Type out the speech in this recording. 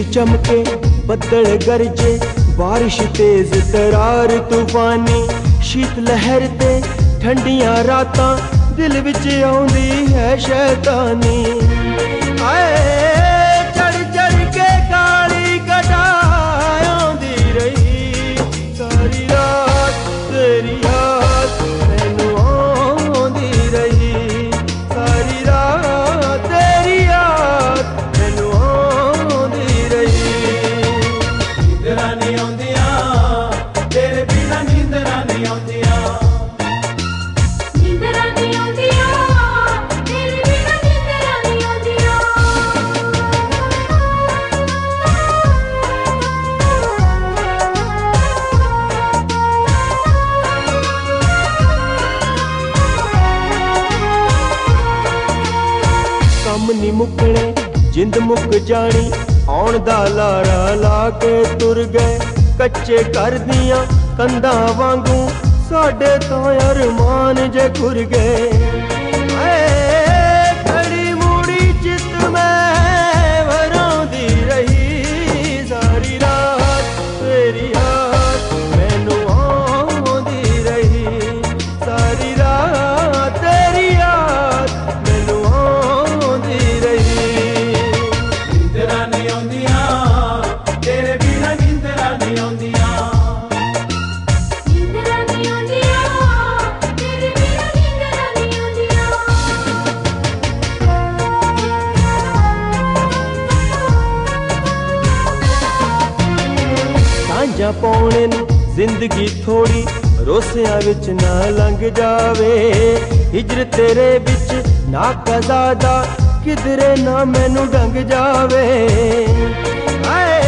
चमके बदल गरजे बारिश तेज तरार तूफानी शीत लहर ते ठंडियां रातां दिल विच आउंदी है शैतानी। आए चढ़ चढ़ के काली घटा आउंदी रही सारी रात तेरी याद मैनू आउंदी रही सारी रात तेरी याद मैनू आउंदी रही। नींदरां नहीं आउंदियां तेरे बिना नींदरां नहीं आउंदियां कम नी मुकने जिंद मुक जानी आउण दा लारा ला के तुर गए कच्चे कर दियां कंधां वांगू साडे तां अरमान जे खुर गए। खड़ी मूड़ी चित मैं वरांदी रही सारी रात तेरी याद मैनू आउंदी रही सारी रात तेरी याद मैनू आउंदी रही। नींदरां नहीं आउंदियां तेरे बिना नींदरां नहीं आउंदियां सांझा पौने नूं जिंदगी थोड़ी रोसियां विच ना लंघ जावे हिजर तेरे विच ना कज़ादा किधरे ना मैनू डंग जावे। आए